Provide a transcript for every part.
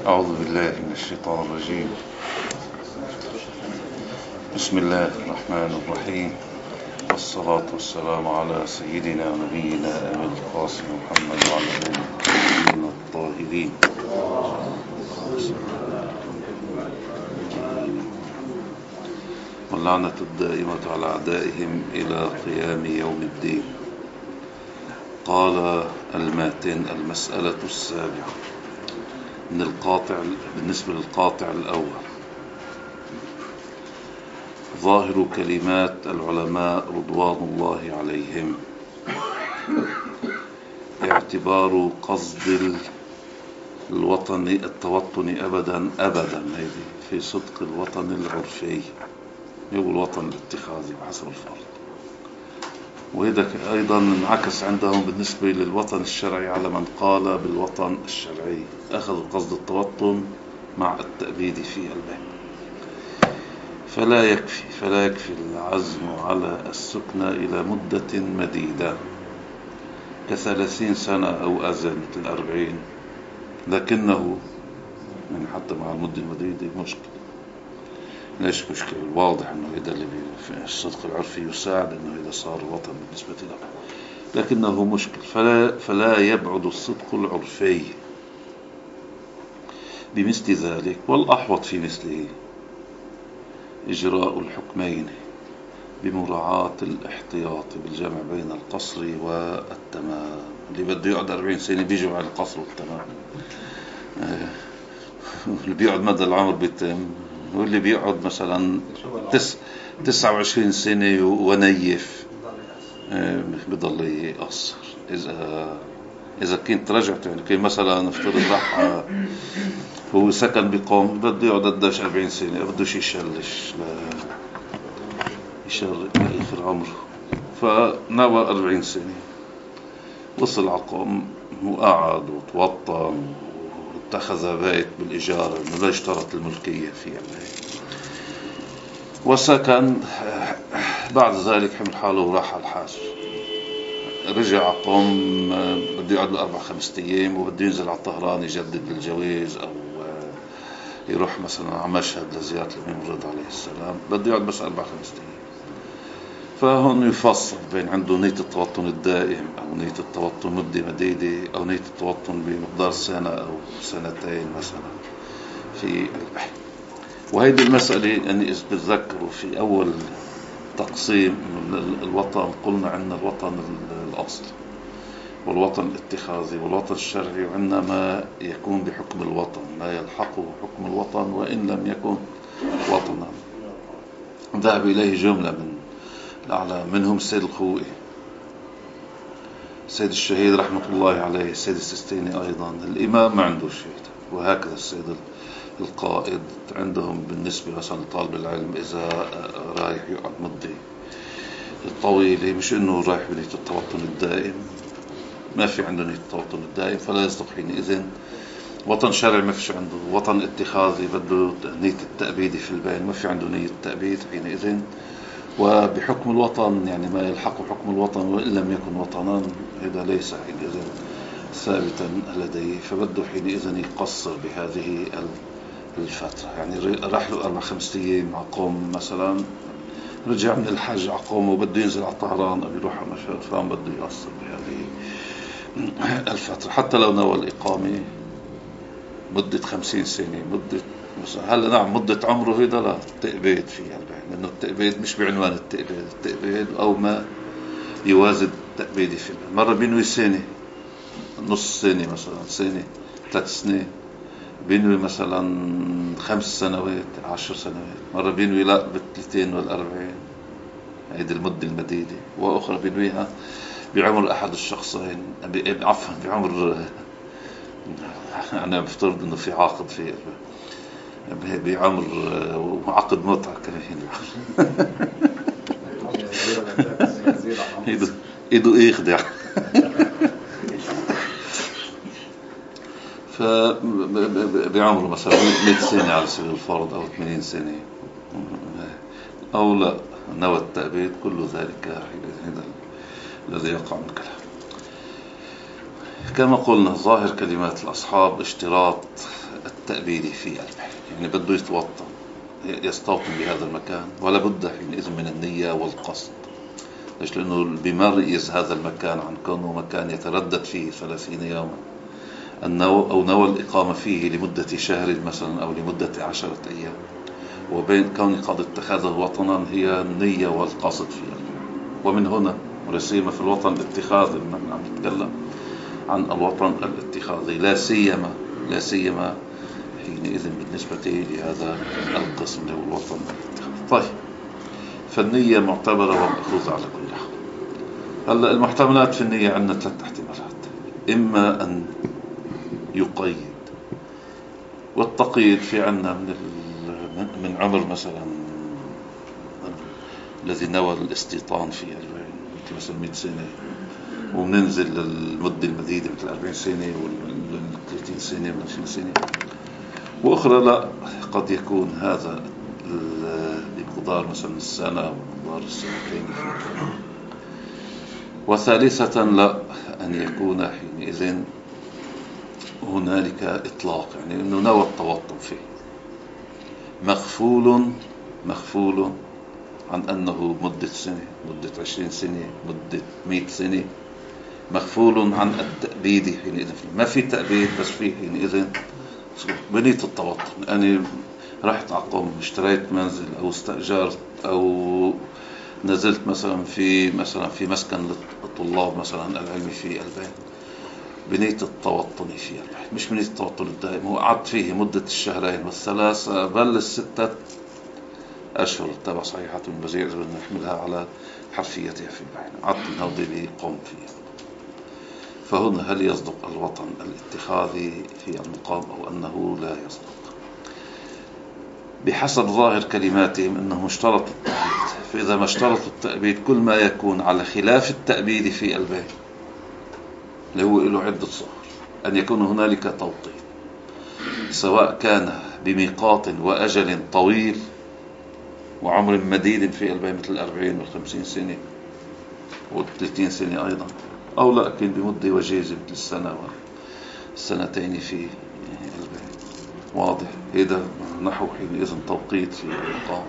أعوذ بالله من الشيطان الرجيم. بسم الله الرحمن الرحيم، والصلاة والسلام على سيدنا ونبينا أبي القاسم محمد وعلى آله الطيبين الطاهرين. واللعنة الدائمة على أعدائهم إلى قيام يوم الدين. قال الماتن: المسألة السابعة من القاطع. بالنسبة للقاطع الأول: ظاهر كلمات العلماء رضوان الله عليهم اعتبار قصد الوطن التوطن أبدا هذه في صدق الوطن العرفي، يقول الوطن الاتخاذي بحسب الفرد. وهذا أيضا انعكس عندهم بالنسبة للوطن الشرعي على من قال بالوطن الشرعي، أخذ قصد التوطن مع التأبيد في قلبه. فلا يكفي العزم على السكن إلى مدة مديدة ك30 سنة أو أزل مثل 40، لكنه يعني حتى مع المدة المديدة مشكلة. ليش مشكلة؟ الواضح أنه هذا اللي في الصدق العرفي يساعد أنه إذا صار الوطن بالنسبة له، لكنه مشكل. فلا يبعد الصدق العرفي بمثل ذلك، والأحوط في مثله إجراء الحكمين بمراعاة الاحتياط بالجمع بين القصر والتمام. اللي بده يقعد 40 سنة بيجوا على القصر والتمام، اللي بيقعد مدى العمر بيتم، واللي بيقعد مثلا 29 سنة ونيف بضل يقصر. إذا كنت رجعت يعني كي مثلا افترض راح هو سكن بقوم بده يقعد قداش 40 سنة، بدوش يشلش لآخر عمره، فنوى 40 سنة وصل على قوم وقعد وتوطن واتخذ بيت بالإجارة، إنه لا يشترط الملكية فيها، وسكن. بعد ذلك حمل حاله وراح على الحاج، رجع قوم بده يقعد له 4-5 أيام وبده ينزل على طهران يجدد الجواز، أو يروح مثلا على مشهد لزيارة الإمام رضا عليه السلام، بده يقعد بس 4-5 أيام. فهون يفصل بين عنده نية التوطن الدائم، أو نية التوطن مدة مديدة، أو نية التوطن بمقدار سنة أو 2 سنين مثلا في البحث. وهيدي المسألة أني إذا بتذكروا في أول تقسيم الوطن قلنا عندنا الوطن الأصل والوطن الاتخاذي والوطن الشرعي، وعندنا ما يكون بحكم الوطن، ما يلحقه حكم الوطن وإن لم يكن وطنا. ذهب إليه جملة من الأعلى، منهم السيد الخوئي، السيد الشهيد رحمة الله عليه، السيد السستيني أيضا. الإمام ما عنده شيء، وهكذا السيد القائد. عندهم بالنسبة مثلا لطالب العلم إذا رايح يقعد مدة طويلة، مش إنه رايح بنية التوطن الدائم، ما في عنده نية التوطن الدائم، فلا يصدق حينئذ وطن شرعي. ما فيش عنده وطن اتخاذي، بده نية التأبيد في البين، ما في عنده نية التأبيد حينئذ. وبحكم الوطن يعني ما يلحق حكم الوطن وإن لم يكن وطنا، هذا ليس حينئذ ثابتا لديه، فبده حينئذ يقصر بهذه الفترة. يعني راح له 4-5 أيام مع قوم مثلا، رجع من الحج على قوم وبده ينزل على طهران أو يروح على مشهد، فهم بده يقصر بهذه الفترة. حتى لو نوى الإقامة مدة 50 سنة، مدة مثلا هلا نعم مدة عمره هيدا لا التأبيد فيها، لأنه التأبيد مش بعنوان التأبيد أو ما يوازن التأبيد فيه. مرة بينوي سنة، نص سنة مثلا، سنة، 3 سنين، بينوي مثلا 5 سنوات، 10 سنوات. مرة بينوي لا ب30 وال40، هيدي المدة المديدة. وأخرى بينويها بعمر أحد الشخصين، عفوا بعمر، أنا بفترض إنه في عقد فيه بعمر عقد متعة كمان. إيده يخدع. فبعمره مثلا 100 سنة على سبيل الفرض، أو 80 سنة، أو لا نوى التأبيد، كل ذلك هذا الذي يقع من كلام. كما قلنا ظاهر كلمات الأصحاب اشتراط التأبيد في قلبه، يعني بده يتوطن يستوطن بهذا المكان، ولا بد حينئذ من النية والقصد. ليش؟ لأنه بيميز هذا المكان عن كونه مكان يتردد فيه 30 يوما، أو نوى الإقامة فيه لمدة شهر مثلا أو لمدة 10 أيام، وبين كون قد اتخذه وطنا هي النية والقصد فيه. ومن هنا ولسيما في الوطن الاتخاذي، نحن عم نتكلم عن الوطن الاتخاذي، لا سيما حينئذ بالنسبة لهذا القسم اللي هو الوطن الاتخاذي. طيب، فالنية معتبرة ومأخوذة على كل حال. هلا المحتملات في النية عندنا 3 احتمالات: إما أن يقيد، والتقييد في عنا من عمر مثلا الذي نوى الاستيطان فيه مثلا 100 سنة، ومننزل للمدة المديدة مثل 40 سنة ولا 30 سنة ولا 20 سنة. وأخرى لا، قد يكون هذا بمقدار مثلا السنة ومقدار السنتين. وثالثة لا، أن يكون حينئذ هنالك إطلاق، يعني أنه نوى التوطن فيه، مغفول عن أنه مدة سنة، مدة 20 سنة، مدة 100 سنة، مغفول عن التأبيد حينئذ. ما في تأبيد، بس في حينئذ بنية التوطن. أنا رحت أقوم اشتريت منزل أو استأجرت أو نزلت مثلا في مسكن للطلاب مثلا العلمي في البيت، بنية التوطن في البيت، مش بنية التوطن الدائم. وقعدت فيه مدة الشهرين والثلاثة بل 6 أشهر تبع صحيحة من بزيع، إذا بدنا نحملها على حرفيتها في البيت. قعدت الهودي اللي قمت فيه. فهنا هل يصدق الوطن الاتخاذي في المقام أو أنه لا يصدق؟ بحسب ظاهر كلماتهم أنهم اشترطوا التأبيد، فإذا ما اشترطوا التأبيد كل ما يكون على خلاف التأبيد في البيت اللي هو له عدة صور، أن يكون هنالك توقيت، سواء كان بميقات وأجل طويل وعمر مديد في البيت مثل 40 و50 سنة و30 سنة أيضا، أو لكن بمدة وجيزة مثل السنة والسنتين في البيت. واضح؟ هذا نحو حينئذ توقيت في المقام.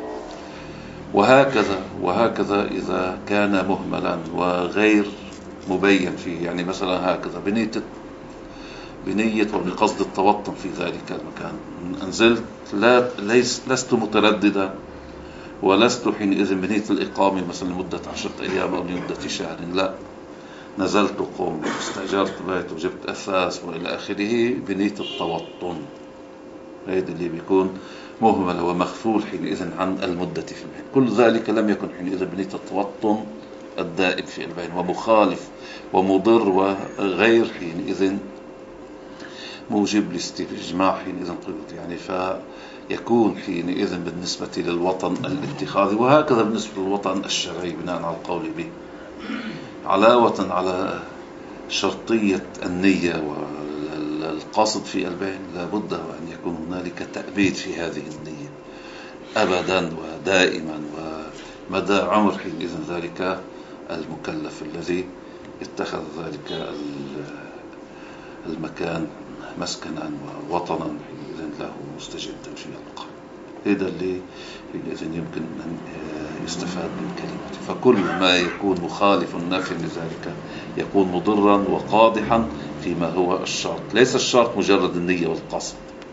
وهكذا إذا كان مهملا وغير مبين فيه، يعني مثلا هكذا بنية وبقصد التوطن في ذلك المكان، أنزلت لست مترددا، ولست حينئذ بنية الإقامة مثلا لمدة 10 أيام أو لمدة شهر، لا، نزلت وقمت استأجرت بيت وجبت أثاث وإلى آخره بنية التوطن. هذا اللي بيكون مهمل ومغفول حينئذ عن المدة في البين. كل ذلك لم يكن حينئذ بنية التوطن الدائم في البين، ومخالف ومضر وغير حينئذ موجب لاستجماع حينئذ قيود، يعني فيكون حينئذ بالنسبة للوطن الاتخاذي، وهكذا بالنسبة للوطن الشرعي بناء على القول به، علاوة على شرطية النية والقصد في البين، لابد أن يكون هنالك تأبيد في هذه النية أبدا ودائما ومدى عمر حينئذ ذلك المكلف الذي اتخذ ذلك المكان مسكنا ووطنا حينئذ له مستجدا في القلب. هذا اللي حينئذ يمكن أن يستفاد من كلمته. فكل ما يكون مخالف نافع لذلك يكون مضرا وقادحا فيما هو الشرط. ليس الشرط مجرد النية والقصد،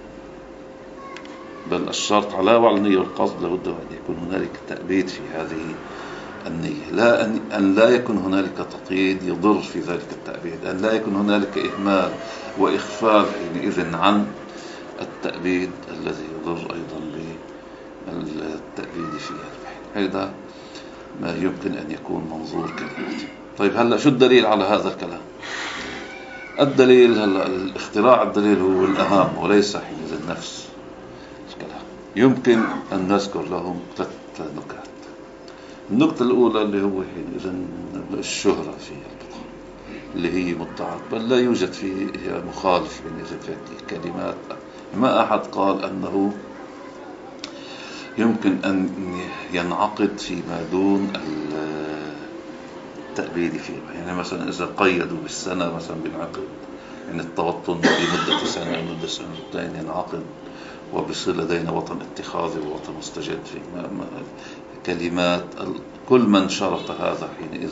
بل الشرط علاوة على النية والقصد لابد أن يكون هنالك تأبيد في هذه النية، لا أن لا يكون هنالك تقييد يضر في ذلك التأبيد، أن لا يكون هنالك إهمال وإغفال حينئذ عن التأبيد الذي يضر أيضا بالتأبيد فيها. هذا ما يمكن أن يكون منظور كلمته. طيب، هلأ شو الدليل على هذا الكلام؟ الدليل هلأ الاختراع، الدليل هو الأهم وليس حينئذ نفس الكلام. يمكن أن نذكر لهم 3 نكات. النقطة الأولى اللي هو حينئذ الشهرة في البقاء اللي هي مدعاة، بل لا يوجد فيه، هي مخالف حينئذ في الكلمات. ما أحد قال أنه يمكن أن ينعقد فيما دون التأبيد فيه. يعني مثلا إذا قيدوا بالسنة مثلا بينعقد، يعني التوطن بمدة سنة مدة سنتين ينعقد وبصير لدينا وطن اتخاذي ووطن مستجد في كلمات. كل من شرط هذا حينئذ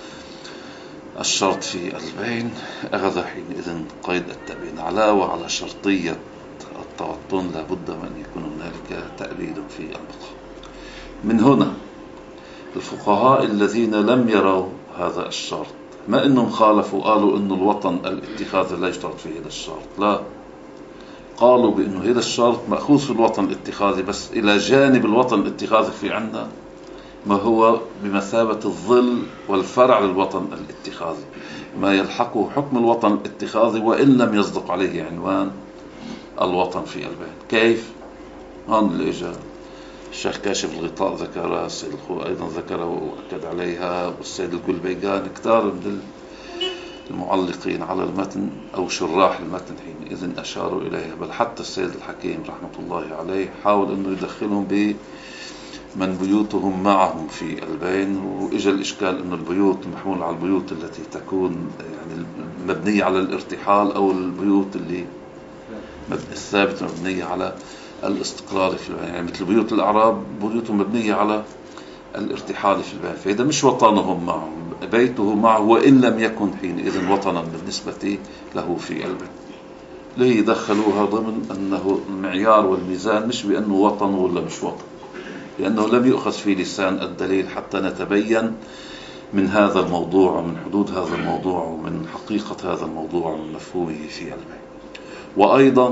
الشرط في البين أخذ حينئذ قيد التأبيد. علاوة على شرطية التوطن لابد من يكون هنالك تأبيد في البقاء. من هنا الفقهاء الذين لم يروا هذا الشرط ما إنهم خالفوا قالوا إنه الوطن الاتخاذي لا يشترط فيه هذا الشرط، لا، قالوا بأنه هذا الشرط مأخوذ في الوطن الاتخاذي، بس إلى جانب الوطن الاتخاذي في عنا ما هو بمثابة الظل والفرع للوطن الاتخاذي، ما يلحقه حكم الوطن الاتخاذي وإن لم يصدق عليه عنوان الوطن في البين. كيف؟ هون اللي إجا الشيخ كاشف الغطاء ذكرها، السيد الخوئي أيضا ذكرها وأكد عليها، والسيد القلبيقان كتار من المعلقين على المتن أو شراح المتن حينئذ أشاروا إليها. بل حتى السيد الحكيم رحمة الله عليه حاول أنه يدخلهم بمن بيوتهم معهم في البين، وإجا الإشكال أنه البيوت محمول على البيوت التي تكون يعني مبنية على الارتحال أو البيوت اللي الثابتة مبنية على الاستقرار في البين، يعني مثل بيوت الأعراب بيوتهم مبنية على الارتحال في البين، فإذا مش وطنهم معهم، بيته معه وإن لم يكن حينئذ وطنا بالنسبة له في البين. ليه دخلوها ضمن أنه المعيار والميزان مش بأنه وطن ولا مش وطن، لأنه لم يؤخذ في لسان الدليل حتى نتبين من هذا الموضوع ومن حدود هذا الموضوع ومن حقيقة هذا الموضوع ومن مفهومه في البين. وأيضا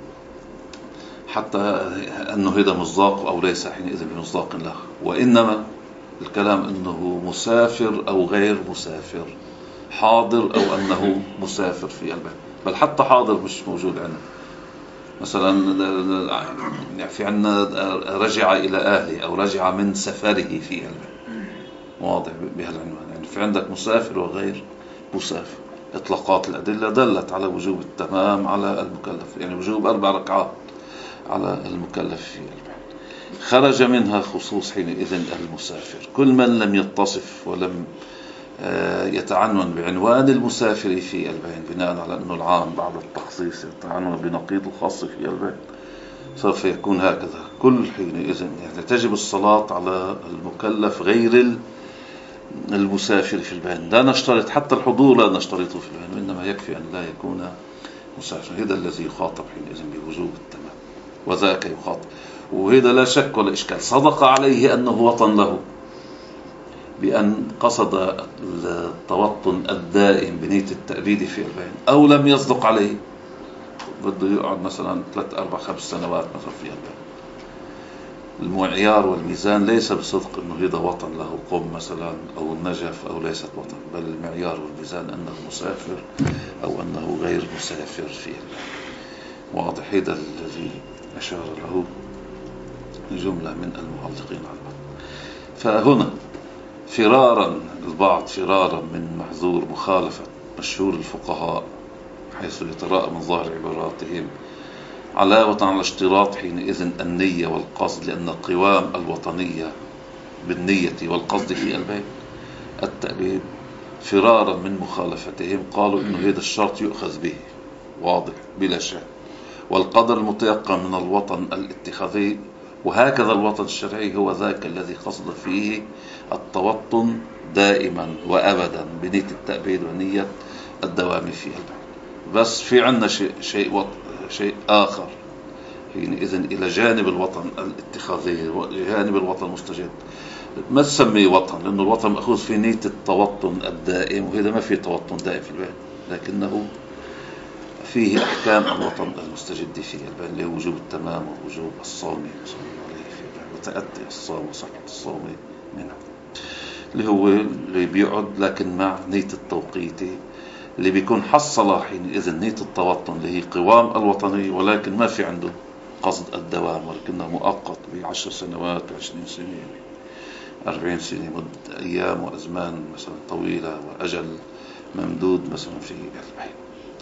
حتى أنه هذا مصداق أو ليس حينئذ بمصداق له، وإنما الكلام أنه مسافر أو غير مسافر، حاضر أو أنه مسافر في البين. بل حتى حاضر مش موجود عندنا، مثلا في عندنا رجع إلى أهله أو رجع من سفره في البين، واضح بهالعنوان. يعني في عندك مسافر وغير مسافر. إطلاقات الأدلة دلت على وجوب التمام على المكلف، يعني وجوب 4 ركعات على المكلف في البين. خرج منها خصوص حينئذ المسافر. كل من لم يتصف ولم يتعنون بعنوان المسافر في البين بناء على أنه العام بعد التخصيص يتعنون بنقيض الخاص في البين، سوف يكون هكذا. كل حينئذ يعني تجب الصلاة على المكلف غير المسافر في البين. لا نشترط حتى الحضور، لا نشترطه في البين، وإنما يكفي أن لا يكون مسافر. هذا الذي يخاطب حينئذ بوجوب التمام، وذاك يخاطب. وهذا لا شك ولا إشكال صدق عليه أنه وطن له بأن قصد التوطن الدائم بنية التأبيد في البين، أو لم يصدق عليه بده يقعد مثلا 3 4 5 سنوات مثلا في البين. المعيار والميزان ليس بصدق أنه هذا وطن له قم مثلا أو النجف أو ليست وطن، بل المعيار والميزان أنه مسافر أو أنه غير مسافر في البين. واضح. هذا الذي أشار له جملة من المعلقين عنه. فهنا فرارا البعض فرارا من محذور مخالفة مشهور الفقهاء حيث يتراءى من ظاهر عباراتهم علاوة على اشتراط حينئذ النية والقصد، لأن قوام الوطنية بالنية والقصد في البين التأبيد. فرارا من مخالفتهم قالوا إنه هذا الشرط يؤخذ به واضح بلا شك، والقدر المتيقن من الوطن الاتخاذي وهكذا الوطن الشرعي هو ذاك الذي قصد فيه التوطن دائما وأبدا بنية التأبيد ونية الدوام في البين. بس في عنا شيء آخر حينئذ إلى جانب الوطن الاتخاذي وجانب الوطن المستجد، ما تسميه وطن، لأنه الوطن مأخوذ في نية التوطن الدائم، وهذا ما فيه توطن دائم في البين، لكنه فيه أحكام الوطن المستجد في البين اللي هو وجوب التمام ووجوب الصوم وتأتي الصوم وصحة الصوم منه، اللي هو اللي بيقعد لكن مع نية التوقيت اللي بيكون حصل حينئذ نية التوطن اللي هي قوام الوطني، ولكن ما في عنده قصد الدوام، ولكنه مؤقت ب10 سنوات و20 سنة 40 سنة، مدة أيام وأزمان مثلا طويلة وأجل ممدود مثلا في البين.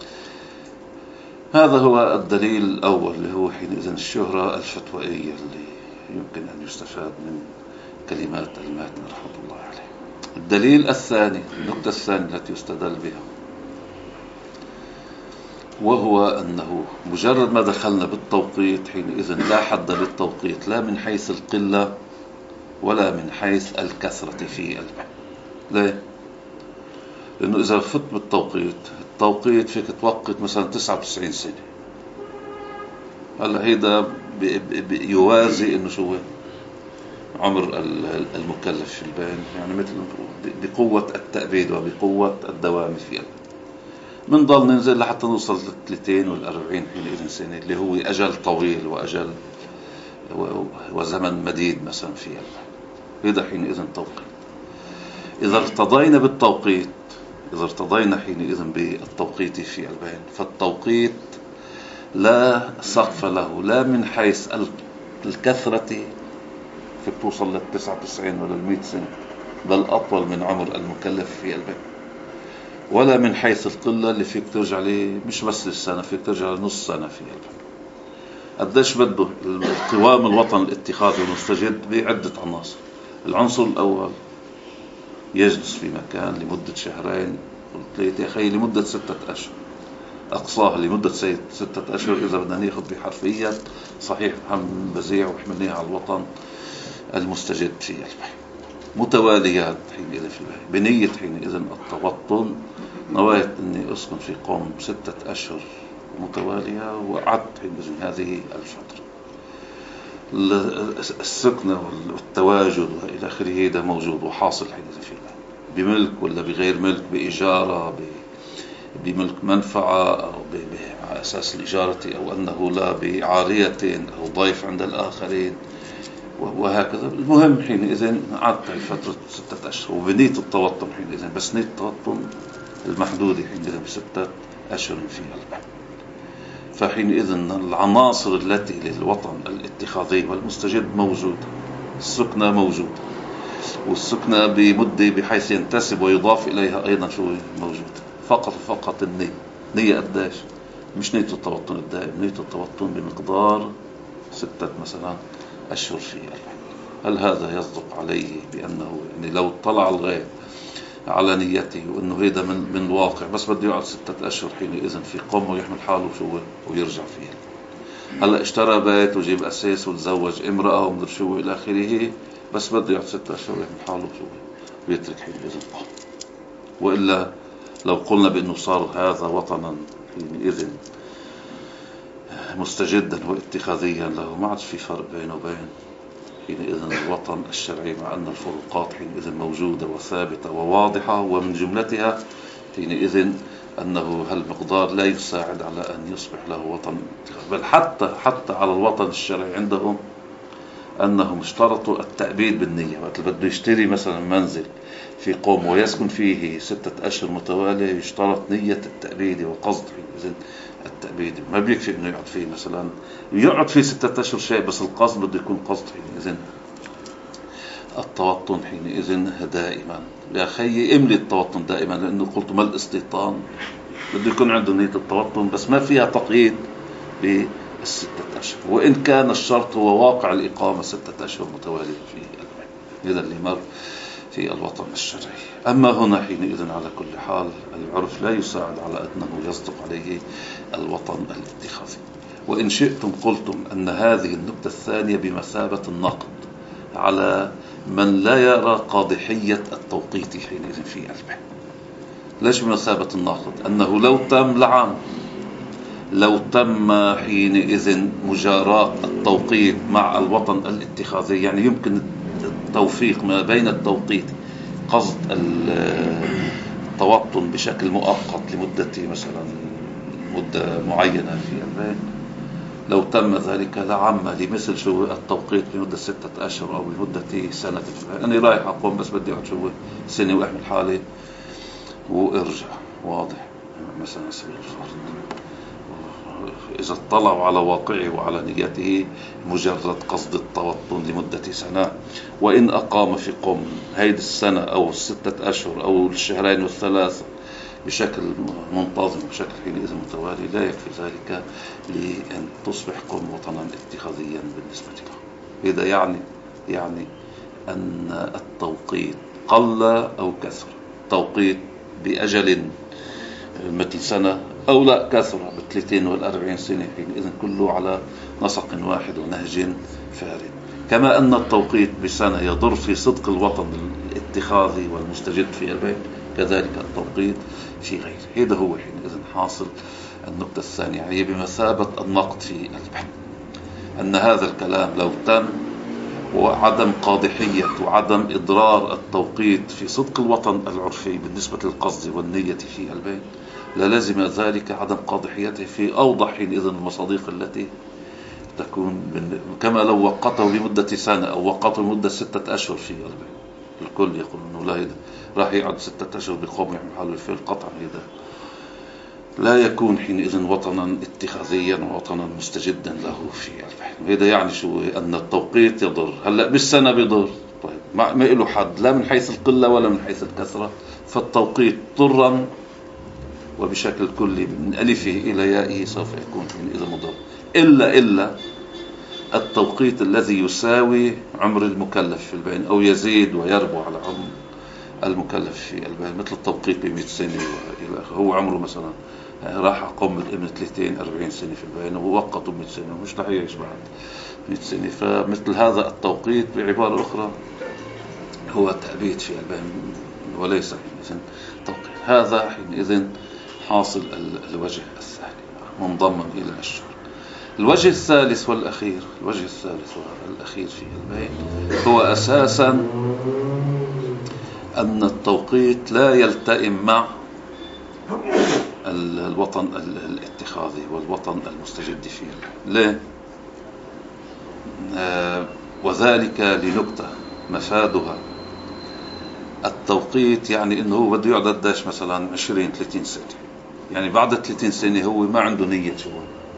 هذا هو الدليل الأول اللي هو حينئذ الشهرة الفتوائية اللي يمكن أن يستفاد من كلمات الماتن رحمة الله عليه. الدليل الثاني، النقطة الثانية التي يستدل بها وهو أنه مجرد ما دخلنا بالتوقيت حينئذ لا حد للتوقيت لا من حيث القلة ولا من حيث الكثرة في البحث. ليه؟ لأنه إذا فت بالتوقيت، التوقيت فيك توقت مثلا 99 سنة. هلا هيدا يوازي إنه شو عمر المكلف في البين، يعني مثل بقوة التأبيد وبقوة الدوام في البين. منضل ننزل لحتى نوصل لل30 وال40 حينئذ سنة، اللي هو أجل طويل وأجل وزمن مديد مثلا في البين. هيدا حينئذ توقيت. إذا ارتضينا بالتوقيت، إذا ارتضينا حينئذ بالتوقيت في البين، فالتوقيت لا سقف له لا من حيث الكثرة فيك توصل لل99 ولا ال100 سنة، بل أطول من عمر المكلف في البين، ولا من حيث القلة اللي فيك ترجع لي مش بس السنة، فيك ترجع لنص سنة في البين. قديش بده قوام الوطن الاتخاذي المستجد بعدة عناصر. العنصر الأول يجلس في مكان لمدة شهرين وثلاثة، يا أخي لمدة 6 أشهر، أقصاها لمدة 6 أشهر إذا بدنا ناخذ بحرفية صحيح محمد بزيع وحملناها على الوطن المستجد في البحث متواليات حينئذ في البحث بنية حينئذ التوطن. نويت أني أسكن في قوم 6 أشهر متوالية، وقعدت حينئذ هذه الفترة. السكنة والتواجد وإلى آخره ده موجود وحاصل حينئذ في البحث، بملك ولا بغير ملك، بإجارة، بملك منفعة أو على أساس الإجارة، أو أنه لا بعارية أو ضيف عند الآخرين وهكذا. المهم حينئذ قعدت فترة 6 أشهر وبنية التوطن حينئذ، بس نية التوطن المحدودة حينئذ ب6 أشهر في البحث. فحينئذ العناصر التي للوطن الاتخاذي والمستجد موجودة، السكنة موجودة، والسكنة بمدة بحيث ينتسب ويضاف إليها أيضا شو موجودة. فقط النية. نية قداش؟ مش نية التوطن الدائم، نية التوطن بمقدار 6 مثلا أشهر في البحث. هل هذا يصدق عليه بأنه يعني لو اطلع الغيب على نيته وأنه هيدا من الواقع بس بده يقعد 6 أشهر حينئذ في قوم ويحمل حاله شو ويرجع فيه؟ هلا اشترى بيت وجيب أساس وتزوج امرأة ومدر شو إلى آخره، بس بده يقعد 6 أشهر ويحمل حاله شو ويترك حينئذ قوم. وإلا لو قلنا بأنه صار هذا وطنا حينئذ مستجدا واتخاذيا له، ما عادش في فرق بينه وبين حينئذ الوطن الشرعي، مع أن الفروقات حينئذ موجودة وثابتة وواضحة، ومن جملتها حينئذ أنه هالمقدار لا يساعد على أن يصبح له وطن اتخاذي. بل حتى على الوطن الشرعي عندهم أنهم اشترطوا التأبيد بالنية. وقت بده يشتري مثلا منزل في قوم ويسكن فيه 6 أشهر متوالية، يشترط نية التأبيد وقصد حينئذ التأبيد. ما بيكفي إنه يقعد فيه مثلا يقعد فيه 6 أشهر شيء، بس القصد بده يكون قصد حينئذ التوطن حينئذ دائما. يا أخي املي التوطن دائما، لأنه قلت ما الاستيطان بده يكون عنده نية التوطن، بس ما فيها تقييد ب6 أشهر، وإن كان الشرط هو واقع الإقامة 6 أشهر متوالية في البيت. هذا اللي مر في الوطن الشرعي. أما هنا حينئذ على كل حال العرف لا يساعد على أنه يصدق عليه الوطن الاتخاذي. وإن شئتم قلتم أن هذه النقطة الثانية بمثابة النقد على من لا يرى قادحية التوقيت حينئذ في البحث. ليش بمثابة النقد؟ أنه لو تم لعام، لو تم حينئذ مجاراة التوقيت مع الوطن الاتخاذي، يعني يمكن التوفيق ما بين التوقيت قصد التوطن بشكل مؤقت لمدة مثلا مدة معينة في البيت، لو تم ذلك لعم لمثل شو التوقيت بمدة 6 أشهر أو بمدة سنة. أنا رايح أقوم بس بدي أقعد شو سنة وأحمل حالي وارجع. واضح مثلا سبيل الفرض، إذا اطلعوا على واقعه وعلى نيته مجرد قصد التوطن لمدة سنة، وإن أقام في قوم هيد السنة أو 6 أشهر أو الشهرين والثلاثة بشكل منتظم بشكل حينئذ متوالي، لا يكفي ذلك لأن تصبح قوم وطنا اتخاذيا بالنسبة له. هذا يعني أن التوقيت قل أو كثر، توقيت بأجل مثل سنة أو لا كثرة ب30 سنة، حينئذ كله على نسق واحد ونهج فارد. كما أن التوقيت بسنة يضر في صدق الوطن الاتخاذي والمستجد في البيت، كذلك التوقيت في غيره. هذا هو حينئذ حاصل النقطة الثانية، هي بمثابة النقد في البحث، أن هذا الكلام لو تم وعدم قادحية وعدم إضرار التوقيت في صدق الوطن العرفي بالنسبة للقصد والنية في البيت، للزم ذلك عدم قادحيته في أوضح حينئذ المصادق التي تكون كما لو وقته لمدة سنة أو وقته لمدة 6 أشهر في البيت. الكل يقول أنه لا راح يقعد 6 أشهر بقوم يحمل حاله في القطع، هذا لا يكون حينئذ وطنا اتخاذيا ووطنا مستجدا له في البحث. هذا يعني شو؟ أن التوقيت يضر. هلأ بالسنة بيضر، طيب ما له حد لا من حيث القلة ولا من حيث الكثرة، فالتوقيت ضرا وبشكل كلي من ألفه إلى يائه سوف يكون حينئذ مضر، إلا التوقيت الذي يساوي عمر المكلف في البين أو يزيد ويربو على عمر المكلف في البين، مثل التوقيت ب100 سنة وإلى آخره. هو عمره مثلا راح أقوم ابن 40 سنة في البين ووقته 100 سنة، مش رح يعيش بعد 100 سنة. فمثل هذا التوقيت بعبارة أخرى هو تأبيد في البين وليس حينئذ توقيت. هذا حينئذ حاصل الوجه الثاني منضما إلى الشهر. الوجه الثالث والأخير، الوجه الثالث والأخير في البين هو أساسا أن التوقيت لا يلتئم مع الوطن الاتخاذي والوطن المستجد فيه. ليه؟ وذلك لنكتة مفادها التوقيت يعني انه هو بده يقعد قديش مثلا 20-30 سنة، يعني بعد 30 سنة هو ما عنده نية شو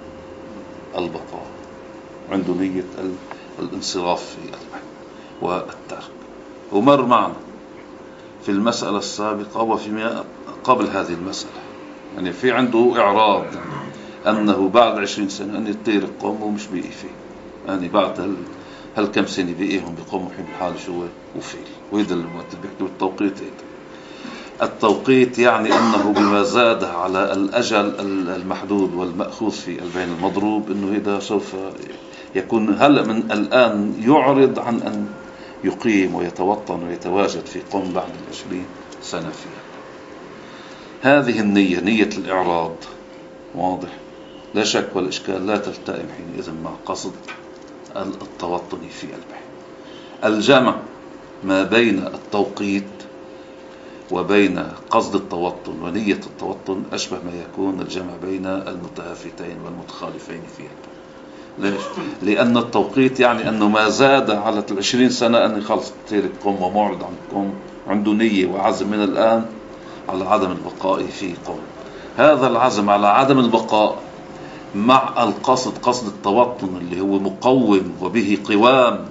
البقاء، عنده نية الانصراف في البحث والترك. ومر معنا في المسألة السابقة وفيما قبل هذه المسألة، يعني في عنده إعراض أنه بعد 20 سنة أن يطير القوم ومش بيقي فيه، يعني بعد هل كم سنة بيقيهم بقوم وحين حال شو وفيل. وهذا الوقت اللي بيحكوا التوقيت. التوقيت يعني أنه بما زاد على الأجل المحدود والمأخوذ في البين المضروب، أنه هذا سوف يكون هلأ من الآن يعرض عن أن يقيم ويتوطن ويتواجد في قوم بعد 20 سنة فيها. هذه النية، نية الإعراض، واضح لا شك والإشكال لا تلتئم حينئذ مع قصد التوطن في البحث. الجمع ما بين التوقيت وبين قصد التوطن ونية التوطن أشبه ما يكون الجمع بين المتهافتين والمتخالفين في البحث. ليش؟ لأن التوقيت يعني أنه ما زاد على 20 سنة أن خلص تيرك قوم ومعرض عنكم، عنده نية وعزم من الآن على عدم البقاء في قوم. هذا العزم على عدم البقاء مع القصد، قصد التوطن اللي هو مقوم وبه قوام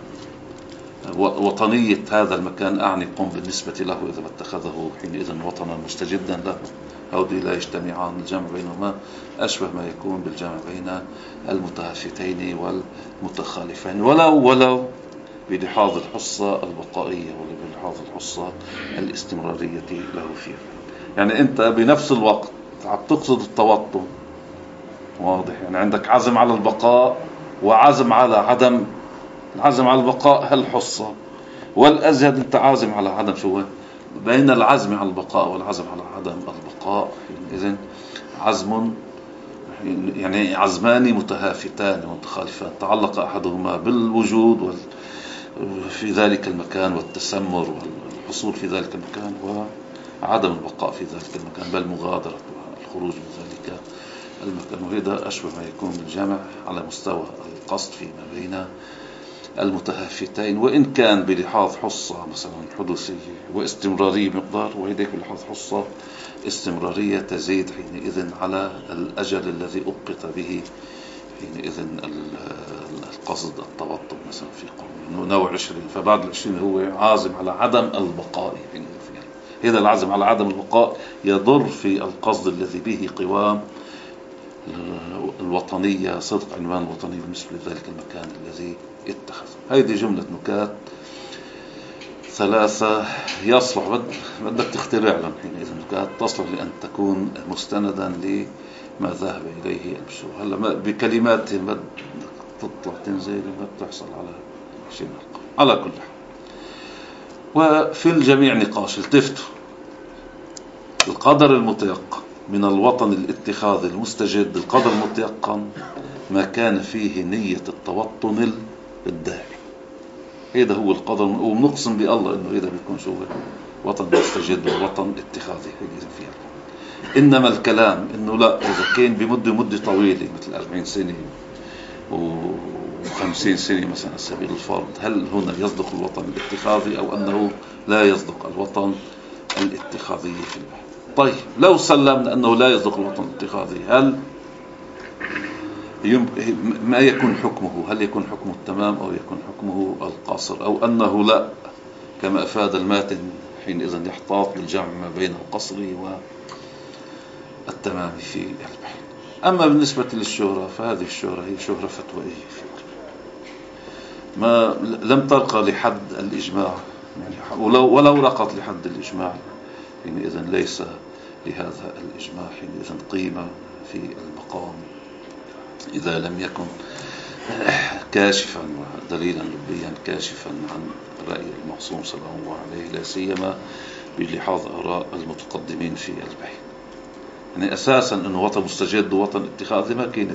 وطنية هذا المكان، أعني قم بالنسبة له إذا اتخذه حينئذ وطنا مستجدا له، هؤلاء لا يجتمعان. الجمع بينهما أشبه ما يكون بالجمع بين المتهافتين والمتخالفين، ولو بلحاظ الحصة البقائية ولا بلحاظ الحصة الاستمرارية له فيه. يعني أنت بنفس الوقت عم تقصد التوطن، واضح، يعني عندك عزم على البقاء وعزم على عدم العزم على البقاء هالحصة، والأزهد أنت عازم على عدم شو. بين العزم على البقاء والعزم على عدم البقاء إذن عزم، يعني عزمان متهافتان ومتخالفان، تعلق أحدهما بالوجود في ذلك المكان والتسمر والحصول في ذلك المكان، وعدم البقاء في ذلك المكان بل مغادرة الخروج من ذلك المكان. وهذا أشبه ما يكون بالجمع على مستوى القصد فيما بين المتهافتين، وإن كان بلحاظ حصة مثلا حدوثية واستمرارية مقدار، وهيك بلحاظ حصة استمرارية تزيد حينئذ على الأجل الذي أبقت به حينئذ القصد التوطن مثلا في قوم نوع 20، فبعد 20 هو عازم على عدم البقاء حينئذ. هذا العزم على عدم البقاء يضر في القصد الذي به قوام الوطنية، صدق عنوان الوطنية بالنسبة لذلك المكان الذي اتخذ. هذه جملة نكات ثلاثة يصلح بدك تخترع لهم حينئذ تصلح لأن تكون مستندا لما ذهب إليه المشروع. هلا بكلمات بدك تطلع تنزل ما بتحصل على شيء من القول. على كل حال، وفي الجميع نقاش. التفتوا، القدر المتيقن من الوطن الاتخاذي المستجد، القدر المتيقن ما كان فيه نية التوطن الداعي. هذا هو القدر، وبنقسم بالله انه هذا بيكون شو وطن مستجد ووطن اتخاذي فيها. انما الكلام انه لا، اذا كان بمدة طويلة مثل 40 سنة و50 سنة مثلا على سبيل الفرض، هل هنا يصدق الوطن الاتخاذي او انه لا يصدق الوطن الاتخاذي في البحث؟ طيب لو سلمنا انه لا يصدق الوطن الاتخاذي، هل ما يكون حكمه؟ هل يكون حكمه التمام أو يكون حكمه القصر، أو أنه لا كما أفاد الماتن حينئذ يحتاط للجمع ما بين القصر والتمام في البحث؟ أما بالنسبة للشهرة فهذه الشهرة هي شهرة فتوائية ما لم ترقى لحد الإجماع، يعني ولو رقت لحد الإجماع حينئذ ليس لهذا الإجماع حينئذ قيمة في المقام إذا لم يكن كاشفا ودليلا لبيا كاشفا عن رأي المعصوم صلى الله عليه، لا سيما بلحاظ آراء المتقدمين في البحث. يعني أساسا أنه وطن مستجد ووطن اتخاذي ما كانت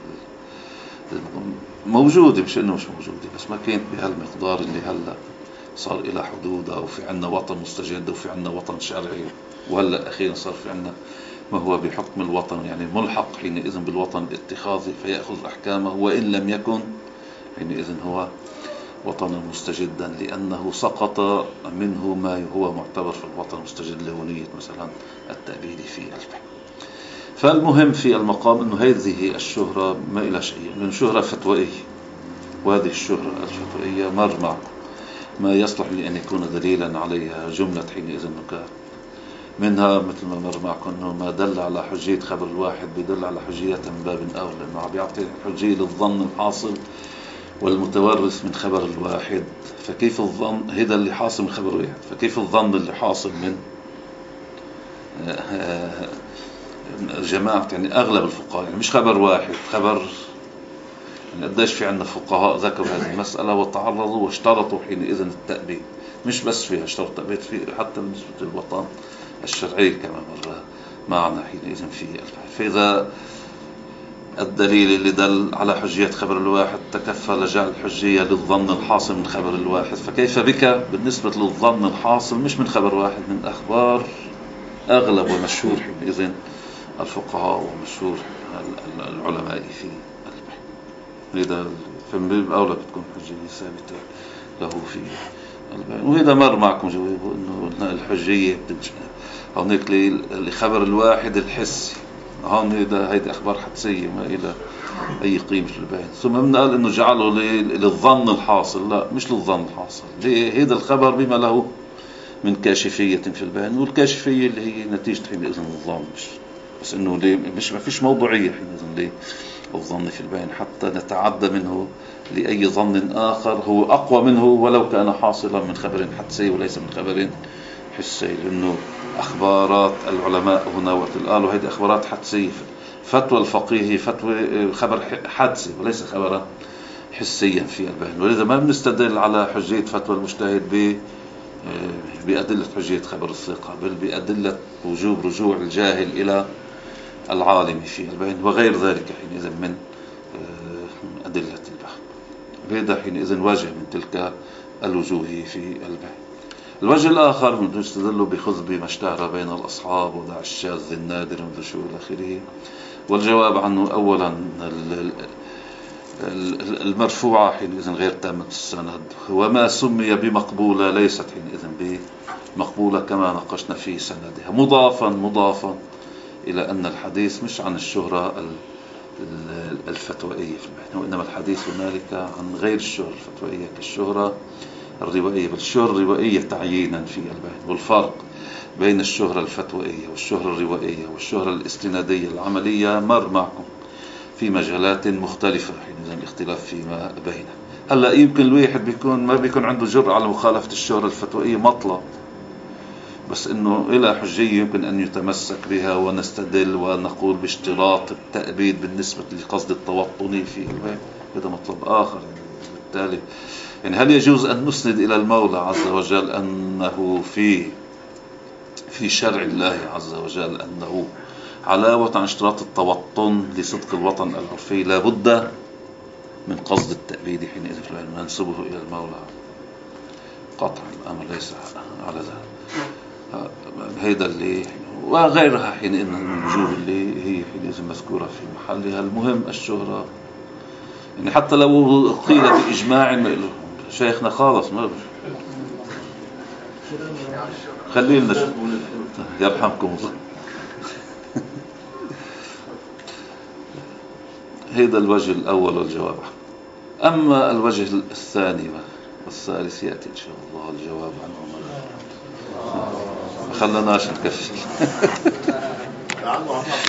موجودة، مش أنه مش موجودة، بس ما كانت بهالمقدار اللي هلأ صار إلى حدودها، وفي عنا وطن مستجد وفي عنا وطن شرعي، وهلأ أخيرا صار في عنا ما هو بحكم الوطن، يعني ملحق حينئذ بالوطن الاتخاذي فيأخذ أحكامه، وإن لم يكن حينئذ هو وطنا مستجدا، لأنه سقط منه ما هو معتبر في الوطن المستجد لهونية مثلا التأبيد في البحث. فالمهم في المقام أنه هذه الشهرة ما إلى شيء من شهرة فتوائية، وهذه الشهرة الفتوائية مرمع ما يصلح لأن يكون دليلا عليها جملة حينئذ نكات، منها مثل ما مر معكم أنه ما دل على حجية خبر الواحد بيدل على حجية من باب أولى، لأنه عم يعطي حجية للظن الحاصل والمتورث من خبر الواحد، فكيف الظن هذا اللي حاصل من خبر واحد، فكيف الظن اللي حاصل من جماعة، يعني أغلب الفقهاء، يعني مش خبر واحد، خبر يعني قديش في عندنا فقهاء ذكروا هذه المسألة وتعرضوا واشترطوا حينئذ التأبيد، مش بس فيها اشترط التأبيد في حتى بالنسبة للوطن الشرعي كما مر معنا حينئذ في البحث. فإذا الدليل اللي دل على حجية خبر الواحد تكفى لجعل الحجية للظن الحاصل من خبر الواحد، فكيف بك بالنسبة للظن الحاصل مش من خبر واحد، من أخبار أغلب ومشهور حينئذ الفقهاء ومشهور العلماء في البحث. لذا فمن باب أولى بتكون حجية ثابتة له في البحث. وإذا مر معكم جوابه أنه الحجية هونيك لخبر الواحد الحسي، هون هيدي أخبار حدسية ما إلى أي قيمة للبيان. ثم قال إنه جعله للظن الحاصل، لا مش للظن الحاصل، هذا الخبر بما له من كاشفية في البيان، والكاشفية اللي هي نتيجة حينئذ الظن، بس إنه مش ما فيش موضوعية حينئذ للظن في البيان حتى نتعدى منه لأي ظن آخر هو أقوى منه ولو كان حاصلا من خبر حدسي وليس من خبر حسي، لأنه أخبارات العلماء هنا وقت قالوا هذه أخبارات حدسية، فتوى الفقيه فتوى خبر حدسي وليس خبرا حسيا في البيان، ولذا ما بنستدل على حجية فتوى المجتهد بأدلة حجية خبر الثقة، بل بأدلة وجوب رجوع الجاهل إلى العالم في البيان وغير ذلك حينئذ من أدلة البحث. هذا حينئذ وجه من تلك الوجوه في البيان. الوجه الآخر من يستدل بخذ بما اشتهر بين الأصحاب ودع الشاذ النادر من شو إلى آخره، والجواب عنه أولا المرفوعة حينئذ غير تامة السند، وما سمي بمقبولة ليست حينئذ بمقبولة كما ناقشنا في سندها، مضافا إلى أن الحديث مش عن الشهرة الفتوائية في البحث، وإنما الحديث هنالك عن غير الشهرة الفتوائية كالشهرة الروائية، بل الشهرة الروائية تعيينا في البحث. والفرق بين الشهرة الفتوائية والشهرة الروائية والشهرة الاستنادية العملية مر معكم في مجالات مختلفة حينئذ الاختلاف فيما بينها. هلا يمكن الواحد ما بيكون عنده جرأة على مخالفة الشهرة الفتوائية مطلق، بس انه الى حجية يمكن ان يتمسك بها، ونستدل ونقول باشتراط التأبيد بالنسبة لقصد التوطني في هذا مطلب اخر. بالتالي يعني هل يجوز ان نسند الى المولى عز وجل انه في شرع الله عز وجل انه علاوة عن اشتراط التوطن لصدق الوطن العرفي لابد من قصد التأبيد حينئذ ننسبه إلى المولى قطعا؟ الأمر ليس على ذلك. هيدا اللي وغيرها حينئذ من الوجوه اللي هي حينئذ مذكورة في محلها. المهم الشهرة، يعني حتى لو قيل بإجماع شيخنا خالص ما خلينا يرحمكم الله. هذا الوجه الأول والجواب. أما الوجه الثاني والثالث يأتي إن شاء الله الجواب عنه. ما خلناش نكفل.